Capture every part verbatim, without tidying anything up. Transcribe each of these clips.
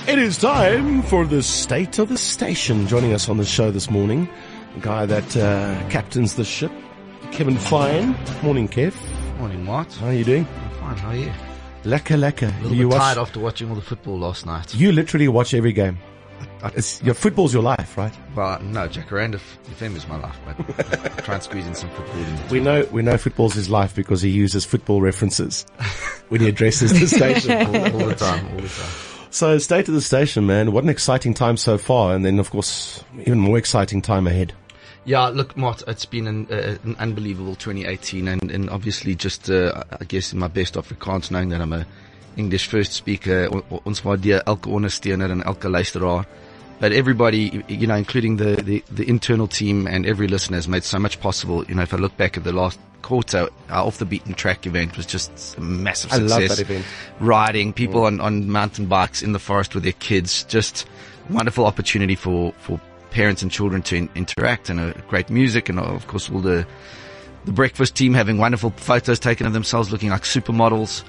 It is time for the State of the Station. Joining us on the show this morning, the guy that uh, captains the ship, Kevin Fine. Morning, Kev. Morning, Mart. How are you doing? I'm fine, how are you? Lekker, lekker. A little you bit watch, tired after watching all the football last night. You literally watch every game. It's, your football's your life, right? Well, no, Jacaranda F M is my life, but I try and squeeze in some football in We know, we know football's his life because he uses football references when he addresses the station. all, all the time, all the time. So, State of the Station, man. What an exciting time so far. And then, of course, even more exciting time ahead. Yeah, look, Mart, it's been an, uh, an unbelievable twenty eighteen, and, and obviously just, uh, I guess, in my best Afrikaans, knowing that I'm a English first speaker, ons waardeer elke ondersteuner en elke luisteraar. But everybody, you know, including the, the, the internal team and every listener has made so much possible. You know, if I look back at the last quarter, our Off the Beaten Track event was just a massive success. I love that event. Riding, people mm. on, on mountain bikes in the forest with their kids, just wonderful opportunity for, for parents and children to in, interact, and a great music, and of course all the the breakfast team having wonderful photos taken of themselves looking like supermodels.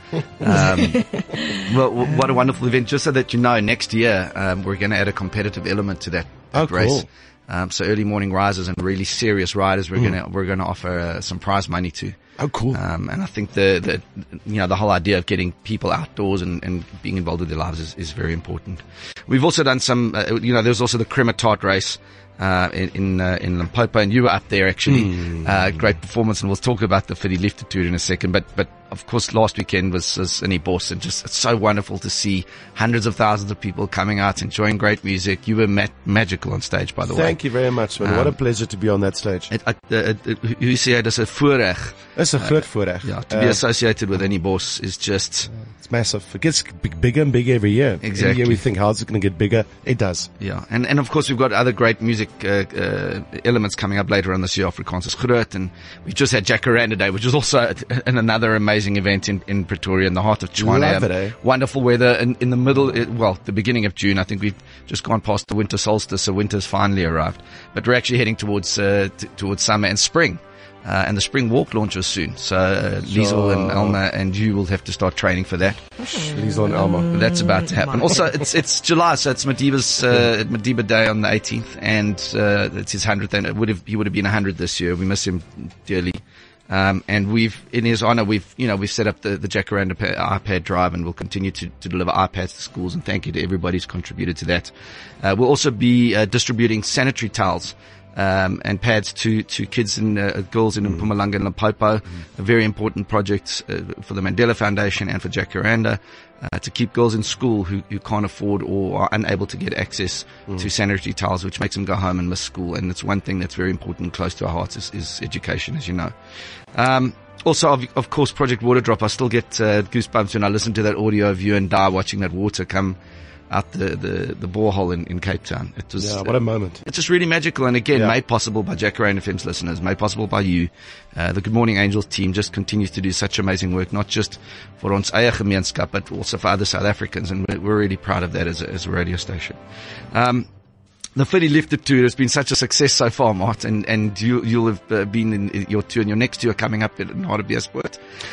Um, well, what a wonderful event. Just so that you know, next year um, we're going to add a competitive element to that, that oh, race. Cool. Um, so early morning risers and really serious riders, we're mm. going to we're going to offer uh, some prize money to. Oh, cool. Um, and I think the, the, you know, the whole idea of getting people outdoors and, and being involved with their lives is, is very important. We've also done some, uh, you know, there's also the Crematot race, uh, in, in, uh, in Limpopo, and you were up there actually. Mm. Uh, great performance, and we'll talk about the Fiddy Lifted Tour in a second, but, but of course last weekend was, was in Ibos, and just, it's so wonderful to see hundreds of thousands of people coming out, enjoying great music. You were ma- magical on stage, by the Thank way. Thank you very much, man. Um, what a pleasure to be on that stage. It, uh, uh, you say it is a voorreg. It's a groot voorreg. Yeah, to be uh, associated with any boss is just... It's massive. It gets big, bigger and bigger every year. Exactly. Every year we think, how's it going to get bigger? It does. Yeah, and, and of course we've got other great music uh, uh, elements coming up later on this year. Afrikaans is groot, and we've just had Jacaranda Day, which is also an, another amazing event in, in Pretoria, in the heart of Tshwane. Love it, eh? Wonderful weather in, in the middle, it, well, the beginning of June. I think we've just gone past the winter solstice, so winter's finally arrived. But we're actually heading towards uh, t- towards summer and spring. Uh, and the spring walk launches soon. So, uh, sure. Liesel and Elma and you will have to start training for that. Liesel and Elma. That's about to happen. Also, it's, it's July, so it's Madiba's, uh, Madiba Day on the eighteenth, and, uh, it's his hundredth, and it would have, he would have been a hundred this year. We miss him dearly. Um, and we've, in his honor, we've, you know, we've set up the, the Jacaranda iPad drive, and we'll continue to, to deliver iPads to schools, and thank you to everybody who's contributed to that. Uh, we'll also be, uh, distributing sanitary towels. Um, and pads to, to kids and uh, girls in mm. Mpumalanga and Limpopo. Mm. A very important project uh, for the Mandela Foundation and for Jacaranda, uh, to keep girls in school who, who can't afford or are unable to get access mm. to sanitary towels, which makes them go home and miss school. And it's one thing that's very important and close to our hearts is, is education, as you know. Um, also, of, of course, Project Water Drop. I still get uh, goosebumps when I listen to that audio of you and Di watching that water come out the, the, the borehole in, in Cape Town. It was, yeah, what a moment. It's just really magical, and again, yeah. made possible by Jacaranda F M's listeners, made possible by you. Uh, the Good Morning Angels team just continues to do such amazing work, not just for ons eie gemeenskap, but also for other South Africans, and we're, we're really proud of that as a, as a radio station. Um, the Fiddy Lifted Tour has been such a success so far, Mart, and, and you, you'll have uh, been in your tour, and your next tour coming up in Hartbeespoort.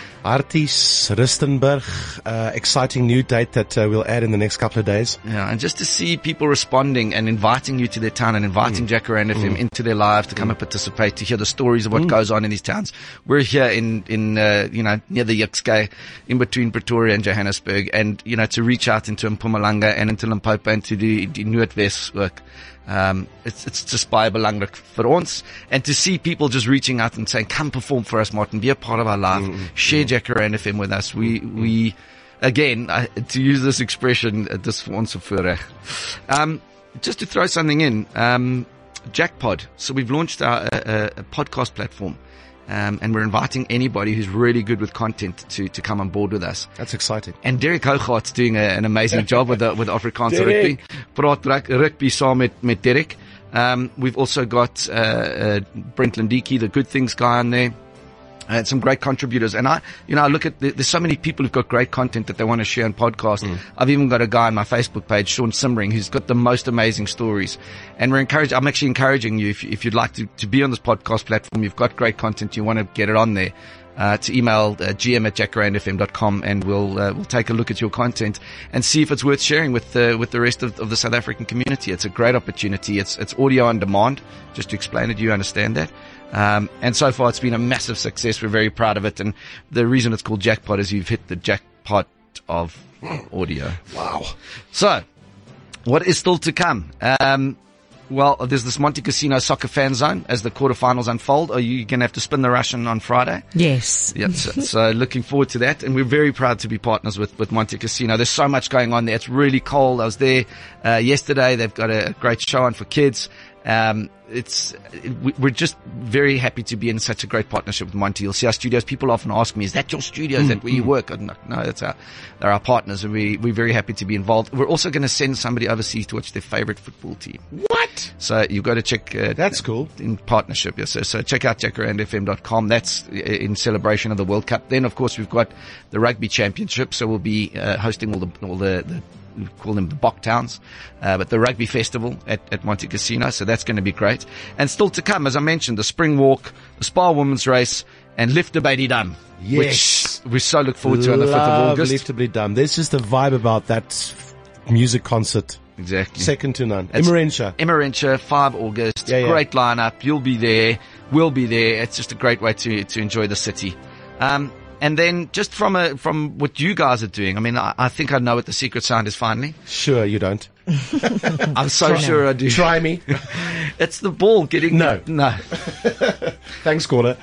Harties, Rustenburg, uh, exciting new date that uh, we'll add in the next couple of days. Yeah, and just to see people responding and inviting you to their town and inviting mm. Jacaranda F M mm. into their lives to come mm. and participate, to hear the stories of what mm. goes on in these towns. We're here in, in, uh, you know, near the Yixkay, in between Pretoria and Johannesburg, and, you know, to reach out into Mpumalanga and into Limpopo and to do the Noordwes work. Um, it's, it's just baie belangrik vir ons. And to see people just reaching out and saying, come perform for us, Martin, be a part of our life, mm, share mm. Jacaranda F M with us. We, mm, we, again, uh, to use this expression, uh, dis vir ons 'n voorreg. Um, just to throw something in, um, Jackpod. So we've launched our, uh, a podcast platform. Um, and we're inviting anybody who's really good with content to, to come on board with us. That's exciting. And Derek Hougaard's doing a, an amazing job with the, with Afrikaans rugby. Praat rugby saam met, met Derek. Um, we've also got, uh, uh, Brent Lindiki, the Good Things guy on there. And some great contributors. And I, you know, I look at, the, there's so many people who've got great content that they want to share on podcast. Mm. I've even got a guy on my Facebook page, Sean Simmering, who's got the most amazing stories. And we're encouraged, I'm actually encouraging you, if, if you'd like to, to be on this podcast platform, you've got great content, you want to get it on there. uh, to email uh, g m at jacaranda f m dot com, and we'll uh, we'll take a look at your content and see if it's worth sharing with uh, with the rest of, of the South African community. It's a great opportunity. It's it's audio on demand. Just to explain it, you understand that. Um, and so far, it's been a massive success. We're very proud of it. And the reason it's called Jackpot is you've hit the jackpot of audio. Wow. So, what is still to come? Um, well, there's this Monte Casino Soccer Fan Zone as the quarterfinals unfold. Are you going to have to spin the Russian on Friday? Yes. Yeah, so, so looking forward to that. And we're very proud to be partners with, with Monte Casino. There's so much going on there. It's really cold. I was there uh, yesterday. They've got a great show on for kids. Um, it's, it, we're just very happy to be in such a great partnership with Monty. You'll see our studios. People often ask me, is that your studio? Is that where you work? I'm like, no, that's our, they're our partners, and we, we're very happy to be involved. We're also going to send somebody overseas to watch their favorite football team. What? So you've got to check, uh, That's cool. In partnership. Yes. So, so check out jacaranda f m dot com. That's in celebration of the World Cup. Then of course we've got the rugby championship. So we'll be, uh, hosting all the, all the, the we call them the Bok Towns, uh, but the rugby festival at, at Monte Casino. So that's going to be great. And still to come, as I mentioned, the Spring Walk, the Spa Women's Race, and Lift the Baby Dam. Yes. Which we so look forward to on the fifth of August. Liftably done. There's just a vibe about that music concert. Exactly. Second to none. It's Emmarentia. Emmarentia, five August. Yeah, yeah. Great lineup. You'll be there. We'll be there. It's just a great way to, to enjoy the city. Um, And then just from a, from what you guys are doing, I mean, I, I think I know what the secret sound is finally. Sure, you don't. I'm so Try sure I do. Try me. It's the ball getting, No. no. Thanks, Gordon.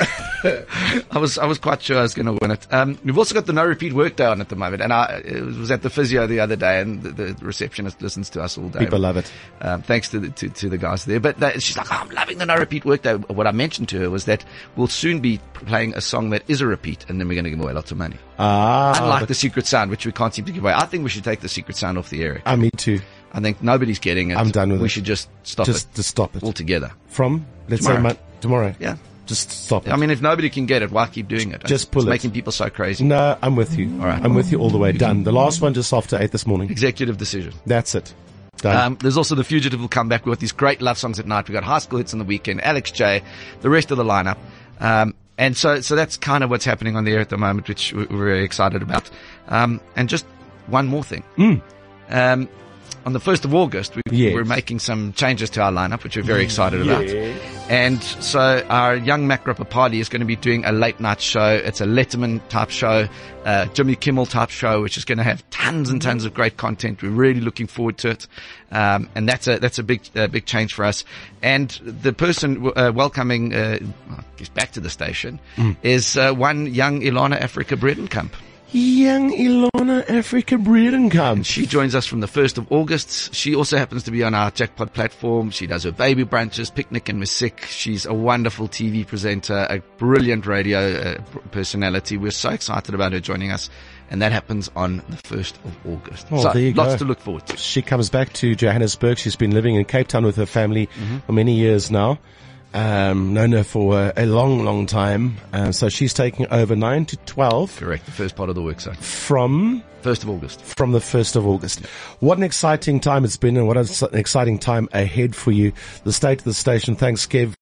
I was, I was quite sure I was going to win it. Um, we've also got the no repeat workday on at the moment. And I it was at the physio the other day, and the, the receptionist listens to us all day. People love it. Um, thanks to the, to, to the guys there. But that, she's like, oh, I'm loving the no repeat workday. What I mentioned to her was that we'll soon be playing a song that is a repeat, and then we're going to give away lots of money. Ah. Unlike but- the secret sound, which we can't seem to give away. I think we should take the secret sound off the air. Ah, me too. I think nobody's getting it. I'm done with we it. We should just stop Just it to stop it. altogether. From, let's Tomorrow. say, mon- tomorrow. Yeah. Just stop it. I mean, if nobody can get it, why keep doing it? Just it's pull it. making people so crazy. No, I'm with you. All right. I'm with you all the way. Done. The last one just after eight this morning. Executive decision. That's it. Done. Um, there's also The Fugitive will come back. We've got these great love songs at night. We've got high school hits on the weekend, Alex J, the rest of the lineup. Um, and so, so that's kind of what's happening on the air at the moment, which we're very excited about. Um, and just one more thing. Mm. Um, on the first of August, we, Yes. we're making some changes to our lineup, which we're very excited about. Yes. And so our young Mac Rapapali is going to be doing a late night show. It's a Letterman type show, uh, Jimmy Kimmel type show, which is going to have tons and tons of great content. We're really looking forward to it. Um, and that's a, that's a big, uh, big change for us. And the person, uh, welcoming, uh, I guess back to the station Mm. is, uh, one young Ilana Africa Bredenkamp. Young Ilana Africa Bredenkamp. She joins us from the first of August. She also happens to be on our Jackpot platform. She does her baby brunches, Picnic and Music. She's a wonderful T V presenter, a brilliant radio uh, personality. We're so excited about her joining us. And that happens on the first of August. Oh, so there you lots go. to look forward to. She comes back to Johannesburg. She's been living in Cape Town with her family for many years now. Um, known her for a, a long, long time. Uh, so she's taking over nine to twelve Correct. The first part of the work zone. from First of August. from the first of August. What an exciting time it's been, and what an exciting time ahead for you. The state of the station. Thanks, Kev.